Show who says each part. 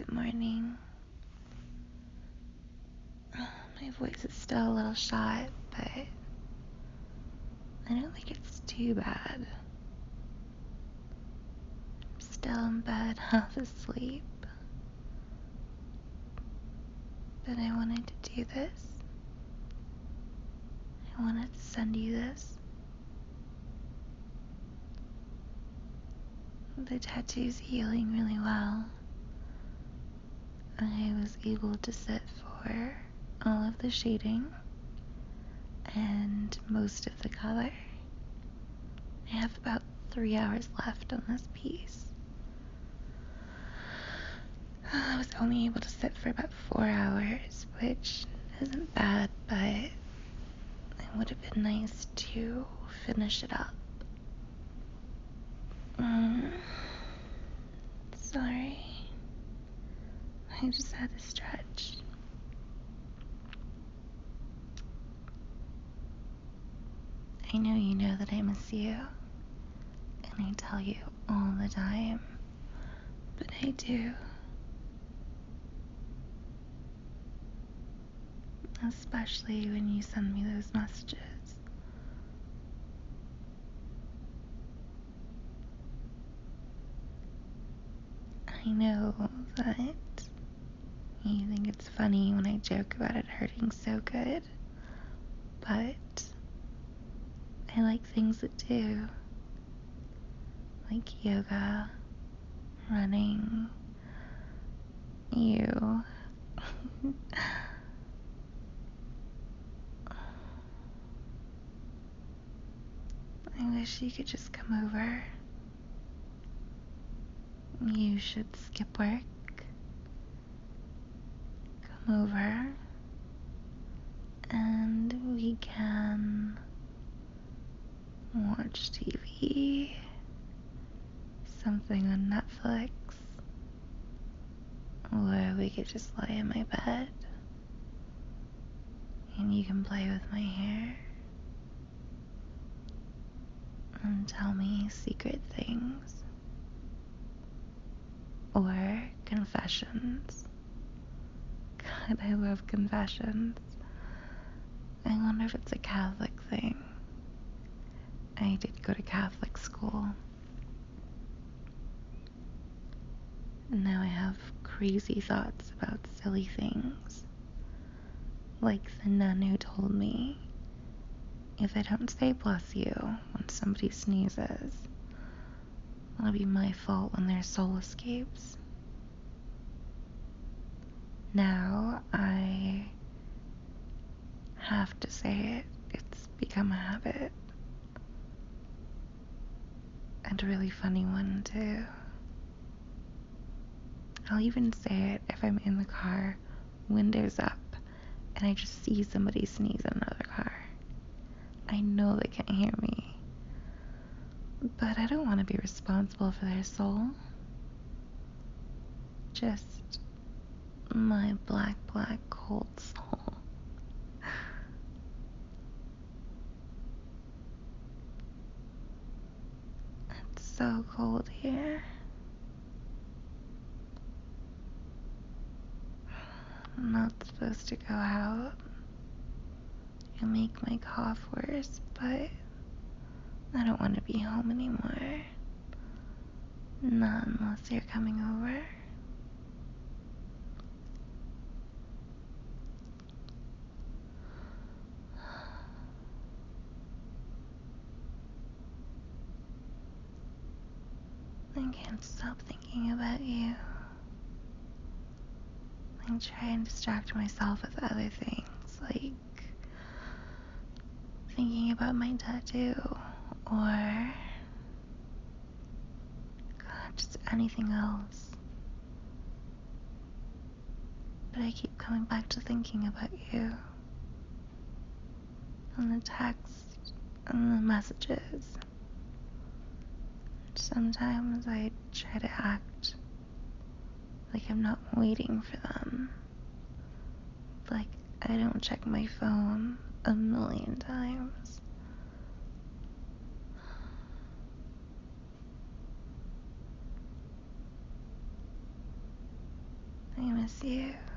Speaker 1: Good morning. My voice is still a little shot, but I don't think it's too bad. I'm still in bed, half asleep. But I wanted to do this. I wanted to send you this. The tattoo's healing really well. I was able to sit for all of the shading and most of the color. I have about 3 hours left on this piece. I was only able to sit for about 4 hours, which isn't bad, but it would have been nice to finish it up. Sorry. I just had to stretch. I know you know that I miss you, and I tell you all the time, but I do. Especially when you send me those messages. I know that you think it's funny when I joke about it hurting so good, but I like things that do, like yoga, running, you. I wish you could just come over. You should skip work. Come over and we can watch TV, something on Netflix, or we could just lie in my bed and you can play with my hair and tell me secret things or confessions. God, I love confessions. I wonder if it's a Catholic thing. I did go to Catholic school. And now I have crazy thoughts about silly things. Like the nun who told me if I don't say bless you when somebody sneezes, it'll be my fault when their soul escapes. Now I have to say it. It's become a habit. And a really funny one too. I'll even say it if I'm in the car, windows up, and I just see somebody sneeze in another car. I know they can't hear me, but I don't want to be responsible for their soul. Just my black, cold soul. It's so cold here. I'm not supposed to go out. It'll make my cough worse, but I don't want to be home anymore. Not unless you're coming over. I can't stop thinking about you. I try and distract myself with other things, like thinking about my tattoo, or God, just anything else. But I keep coming back to thinking about you, and the text, and the messages. Sometimes I try to act like I'm not waiting for them. Like I don't check my phone 1,000,000 times. I miss you.